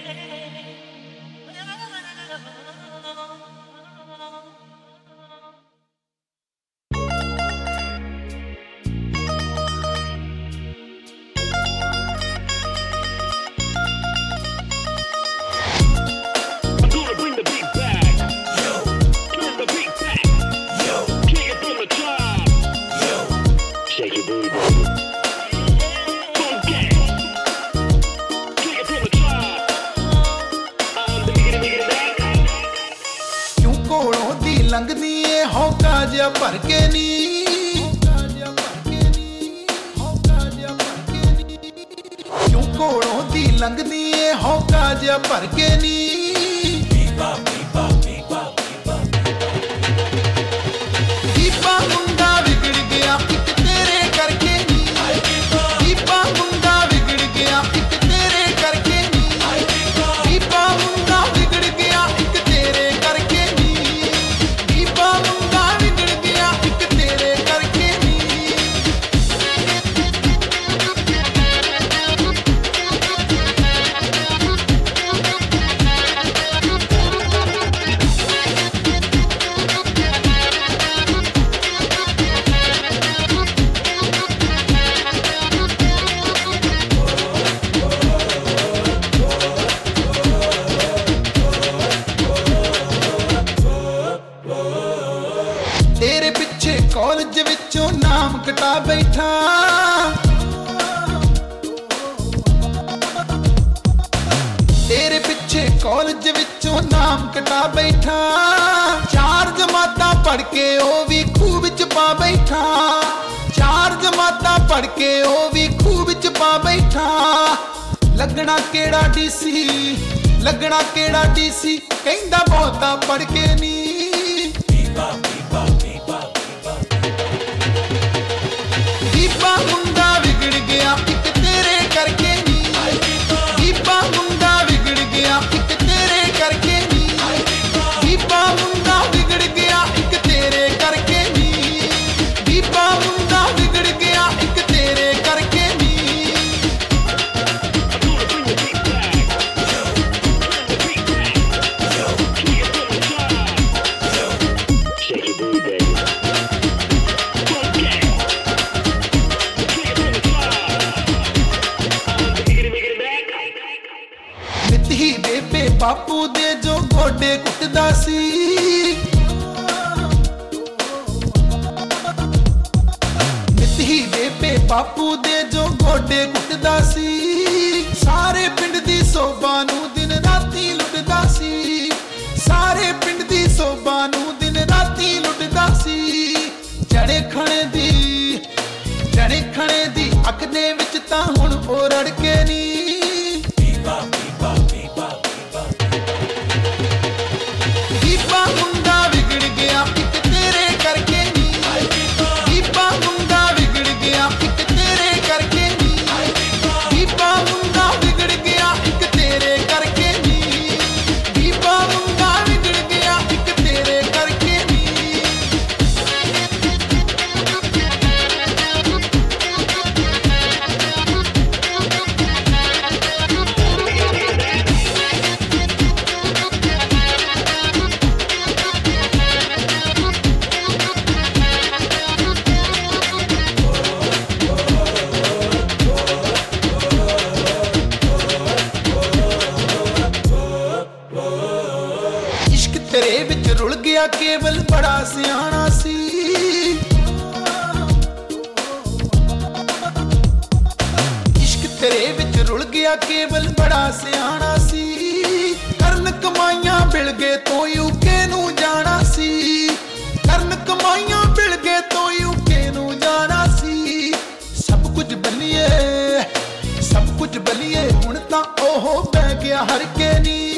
लंघदी ए हौका जिहा भर के नी क्यों घोड़ों दी लंघदी ए हौका जिहा भर के नी दीपा मुंडा बिगड़ गया एक तेरे करके नी दीपा मुंडा बिगड़ गया एक तेरे करके नी दीपा मुंडा बिगड़ गया एक तेरे करके नी दीपा मुंडा बिगड़ गया एक तेरे करके नी तेरे पिछे कॉलेज विचों नाम कटा बैठा तेरे पिछे कॉलेज विचों नाम कटा बैठा चार जमातां पढ़ के ओ भी खूह विच पा बैठा चार जमातां पढ़ के ओ भी खूह विच पा बैठा लगना केड़ा डीसी लगना केड़ा डीसी कहंदा बहुता पढ़ के नी दीपा मुंडा बिगड़ गया एक तेरे करके नी दीपा मुंडा बिगड़ गया एक तेरे करके नी दीपा मुंडा बिगड़ गया एक तेरे करके नी दीपा मुंडा बिगड़ गया एक तेरे करके नी नित्ती बेबे बापू दे जो गोडे कुटदा सी नित्ती बेबे बापू दे जो गोडे कुटदा सी सारे पिंड दी सोभा नू दिन राती लुटदा सी सारे पिंड दी सोभा नू दिन राती लुटदा सी जड़े खणे दी अख दे विच तां हुण ओ रड़के नी दीपा मुंडा बिगड़ गया एक तेरे करके नी दीपा मुंडा बिगड़ गया एक तेरे करके नी दीपा मुंडा बिगड़ गया एक तेरे करके नी दीपा मुंडा बिगड़ गया एक तेरे करके नी इश्क तेरे विच रुल गया केवल बड़ा सियाना सी इश्क तेरे विच रुल गया केवल बड़ा सियाना सी करन कमाइयां बिल गए तो यूके नू जाना सी करन कमाइयां बिल गए तो यूके नू जाना सी सब कुछ बलिए हुण तां ओह बह गया हर के नी